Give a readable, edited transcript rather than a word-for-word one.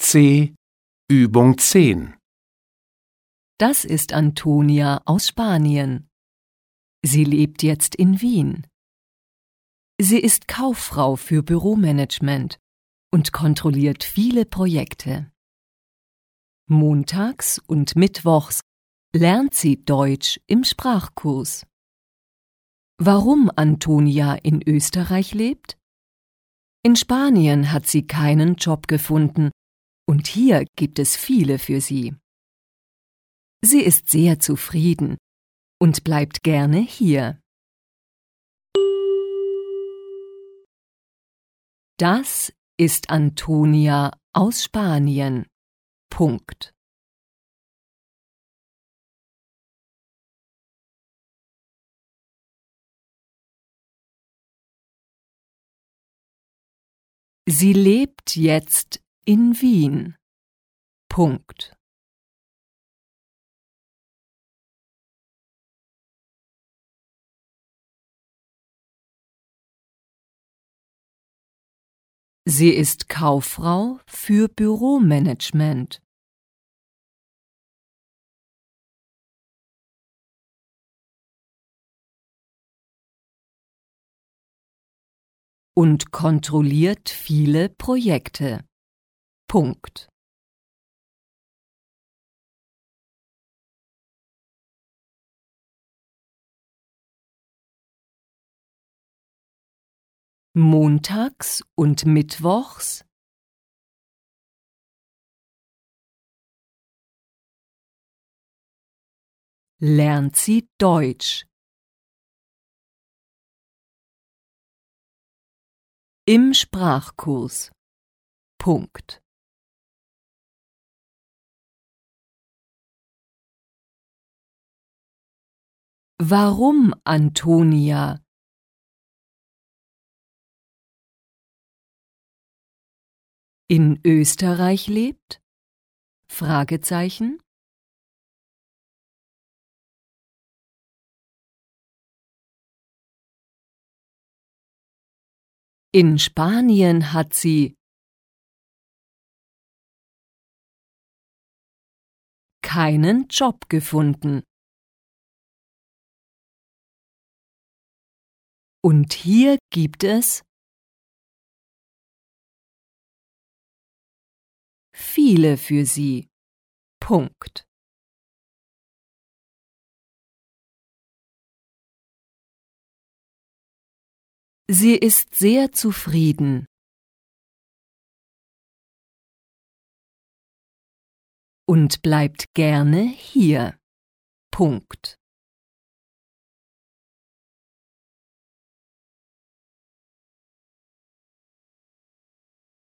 C. Übung 10. Das ist Antonia aus Spanien. Sie lebt jetzt in Wien. Sie ist Kauffrau für Büromanagement und kontrolliert viele Projekte. Montags und mittwochs lernt sie Deutsch im Sprachkurs. Warum Antonia in Österreich lebt? In Spanien hat sie keinen Job gefunden und hier gibt es viele für sie. Sie ist sehr zufrieden und bleibt gerne hier. Das ist Antonia aus Spanien. Punkt. Sie lebt jetzt in Wien. Punkt. Sie ist Kauffrau für Büromanagement. Und kontrolliert viele Projekte. Punkt. Montags und mittwochs lernt sie Deutsch. Im Sprachkurs. Punkt. Warum Antonia in Österreich lebt? Fragezeichen. In Spanien hat sie keinen Job gefunden. Und hier gibt es viele für sie. Punkt. Sie ist sehr zufrieden. Und bleibt gerne hier. Punkt.